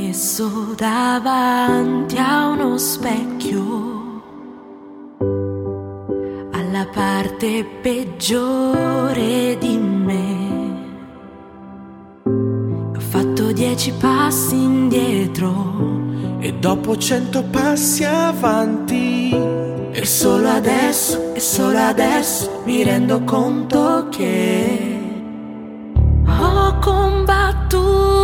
messo davanti a uno specchio, alla parte peggiore di me. Ho fatto 10 passi indietro e dopo 100 passi avanti, e solo adesso mi rendo conto che ho combattuto